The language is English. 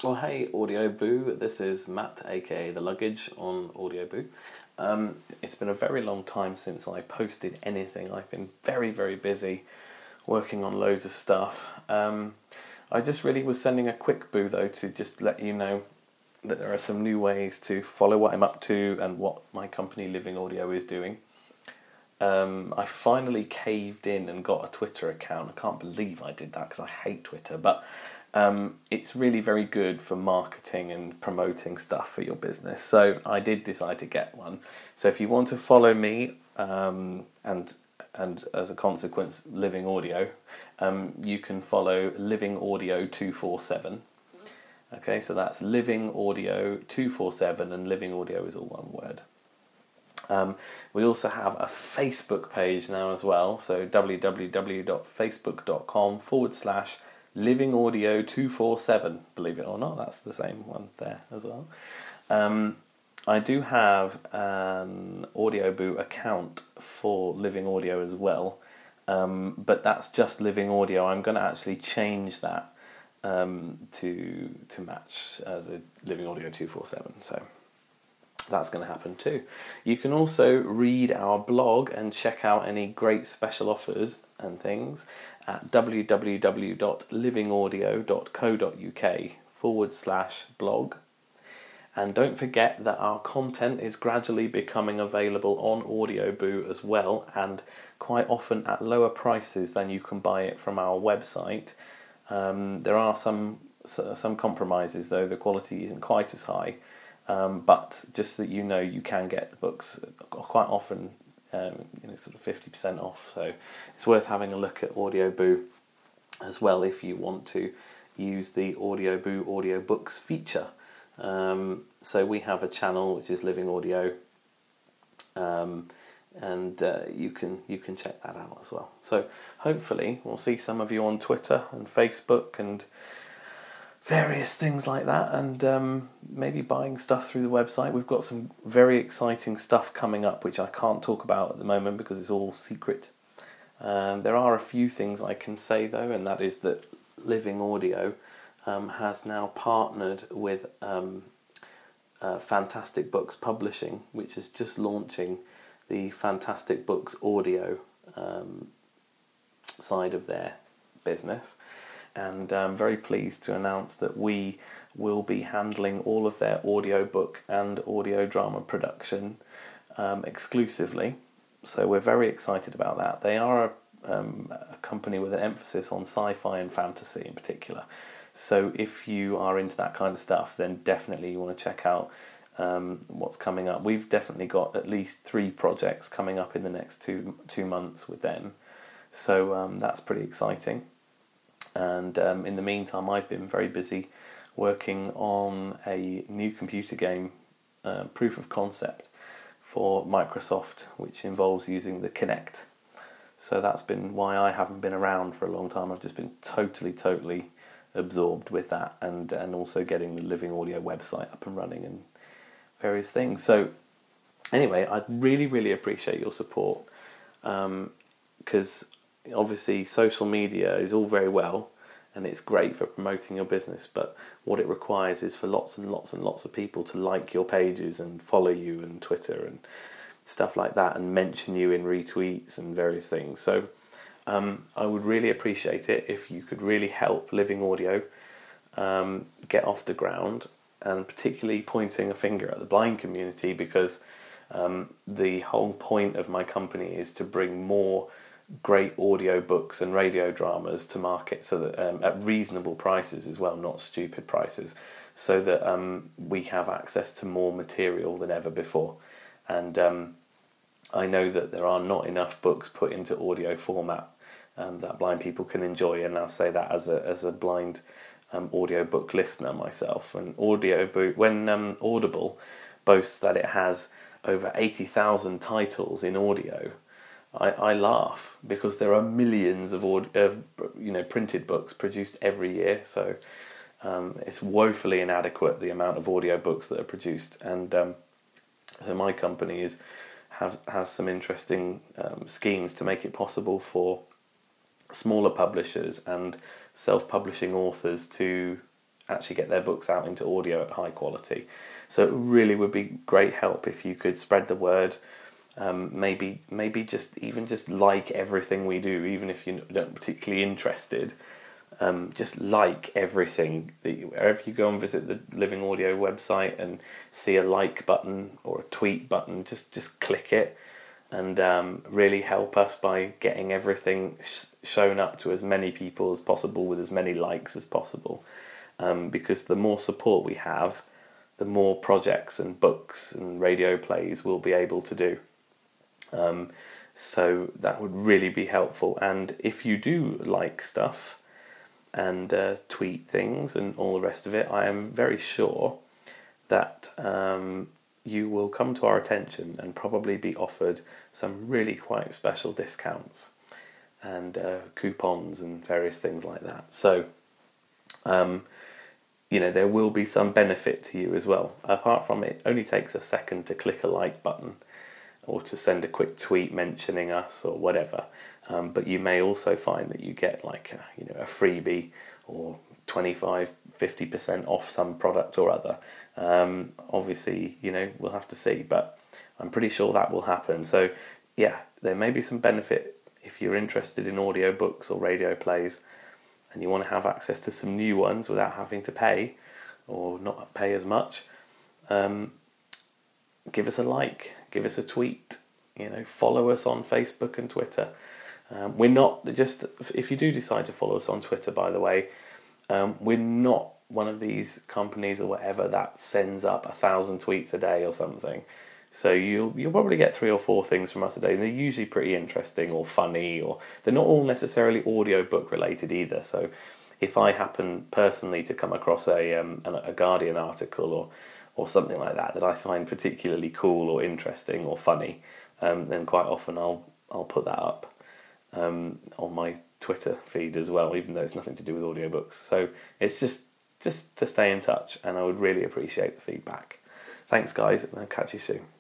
Well, hey, Audio Boo. This is Matt, aka The Luggage, on Audio Boo. It's been a very long time since I posted anything. I've been very, very busy working on loads of stuff. I just really was sending a quick boo, though, to just let you know that there are some new ways to follow what I'm up to and what my company Living Audio is doing. I finally caved in and got a Twitter account. I can't believe I did that because I hate Twitter, but it's really very good for marketing and promoting stuff for your business. So I did decide to get one. So if you want to follow me and as a consequence Living Audio, you can follow Living Audio 247. Okay, so that's Living Audio 247, and Living Audio is all one word. We also have a Facebook page now as well, so www.facebook.com/Living Audio 247. Believe it or not, that's the same one there as well. I do have an Audio Boo account for Living Audio as well, but that's just Living Audio. I'm going to actually change that to match the Living Audio 247. So that's going to happen too. You can also read our blog and check out any great special offers and things at www.livingaudio.co.uk/blog. And don't forget that our content is gradually becoming available on Audio Boo as well, and quite often at lower prices than you can buy it from our website. There are some compromises, though the quality isn't quite as high. But just so that you know, you can get the books quite often, sort of 50% off. So it's worth having a look at Audio Boo as well if you want to use the Audio Boo audiobooks feature. So we have a channel which is Living Audio, and you can check that out as well. So hopefully we'll see some of you on Twitter and Facebook and various things like that, and maybe buying stuff through the website. We've got some very exciting stuff coming up which I can't talk about at the moment because it's all secret. There are a few things I can say though, and that is that Living Audio has now partnered with Fantastic Books Publishing, which is just launching the Fantastic Books audio side of their business. And I'm very pleased to announce that we will be handling all of their audiobook and audio drama production exclusively. So we're very excited about that. They are a company with an emphasis on sci-fi and fantasy in particular. So if you are into that kind of stuff, then definitely you want to check out what's coming up. We've definitely got at least 3 projects coming up in the next two months with them. So that's pretty exciting. And in the meantime, I've been very busy working on a new computer game proof of concept for Microsoft, which involves using the Kinect. So that's been why I haven't been around for a long time. I've just been totally absorbed with that, and also getting the Living Audio website up and running and various things. So anyway, I'd really appreciate your support, because obviously social media is all very well and it's great for promoting your business, but what it requires is for lots and lots of people to like your pages and follow you and Twitter and stuff like that, and mention you in retweets and various things. So I would really appreciate it if you could really help Living Audio get off the ground, and particularly pointing a finger at the blind community, because the whole point of my company is to bring more great audio books and radio dramas to market, so that at reasonable prices as well, not stupid prices, so that we have access to more material than ever before. And I know that there are not enough books put into audio format that blind people can enjoy, and I'll say that as a blind audiobook listener myself. And when Audible boasts that it has over 80,000 titles in audio, I laugh, because there are millions of printed books produced every year. So it's woefully inadequate, the amount of audiobooks that are produced. And so my company has some interesting schemes to make it possible for smaller publishers and self-publishing authors to actually get their books out into audio at high quality. So it really would be great help if you could spread the word. Maybe just like everything we do, even if you're not particularly interested. Just like everything wherever you go and visit the Living Audio website and see a like button or a tweet button, just click it, and really help us by getting everything shown up to as many people as possible with as many likes as possible. Because the more support we have, the more projects and books and radio plays we'll be able to do. So that would really be helpful. And if you do like stuff and tweet things and all the rest of it, I am very sure that you will come to our attention and probably be offered some really quite special discounts and coupons and various things like that. So, there will be some benefit to you as well. Apart from it only takes a second to click a like button or to send a quick tweet mentioning us or whatever. But you may also find that you get like a freebie or 25-50% off some product or other. Obviously, we'll have to see, but I'm pretty sure that will happen. So yeah, there may be some benefit if you're interested in audiobooks or radio plays and you want to have access to some new ones without having to pay or not pay as much. Give us a like, give us a tweet, follow us on Facebook and Twitter. We're not just, if you do decide to follow us on Twitter, by the way, we're not one of these companies or whatever that sends up 1,000 tweets a day or something. So you'll probably get 3 or 4 things from us a day, and they're usually pretty interesting or funny, or they're not all necessarily audiobook related either. So if I happen personally to come across a Guardian article or something like that I find particularly cool or interesting or funny, then quite often I'll put that up on my Twitter feed as well, even though it's nothing to do with audiobooks. So it's just to stay in touch, and I would really appreciate the feedback. Thanks guys, and I'll catch you soon.